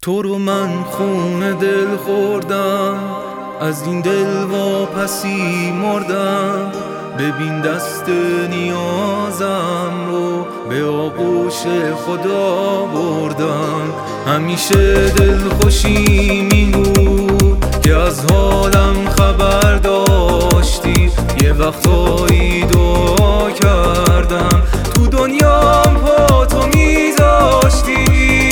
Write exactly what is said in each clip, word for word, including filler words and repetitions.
تو رو من خون دل خوردم، از این دل واپسی مردم. ببین دست نیازم رو به آغوش خدا بردم. همیشه دل خوشیم این بود که از حالم خبر داشتی. یه وقتایی دعا کردم تو دنیام پا تو میذاشتی.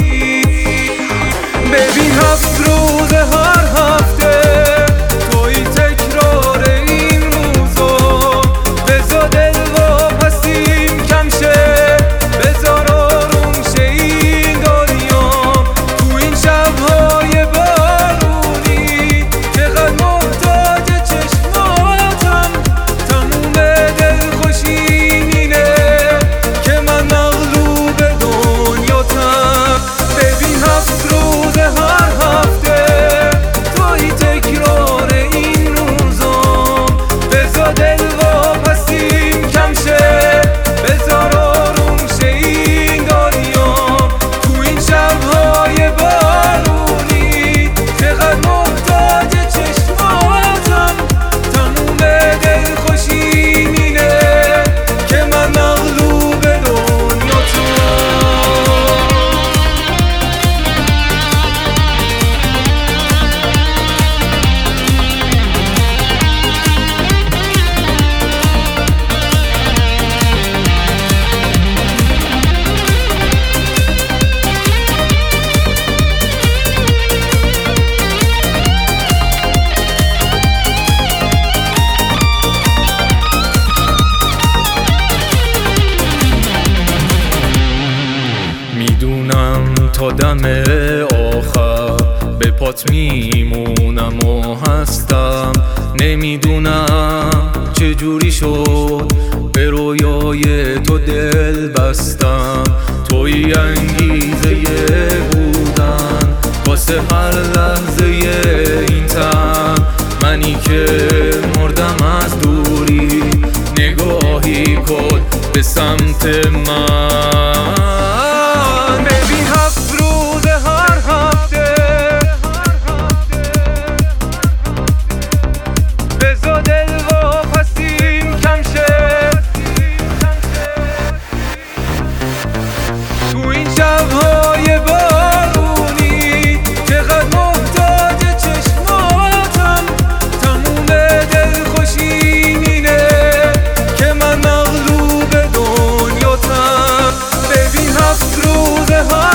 ببین هفت روز هر هفته توی تکرار این روزا. بزا دل واپسیم کم شه، بزار آروم شه این دنیا. تو این شبهای بارونی چقدر محتاج چشماتم. تموم دل خوشیم اینه که من مغلوب دنیاتم. ببین هفت روز هر هفته توی تکرار این روزا. بزا دل واپسیم کم شه، بزار آروم شه این دنیا. تو این شبهای بارونی چقدر محتاج چشماتم. تموم دل خوشیم اینه که من مغلوب دنیاتم. میدونم تا دم آخر به پات میمونم و هستم. نمیدونم چجوری شد به رویای تو دل بستم. توی انگیزه بودن واسه هر لحظه این تن. منی که مردم از دوری، نگاهی کن به سمت من. ببین هفت روز هر هفته بزا دل واپسیم کم شه. تو این شبهای بارونی چقدر محتاج چشماتم. تموم دل خوشیم اینه که من مغلوب دنیاتم. ببین هفت روز هر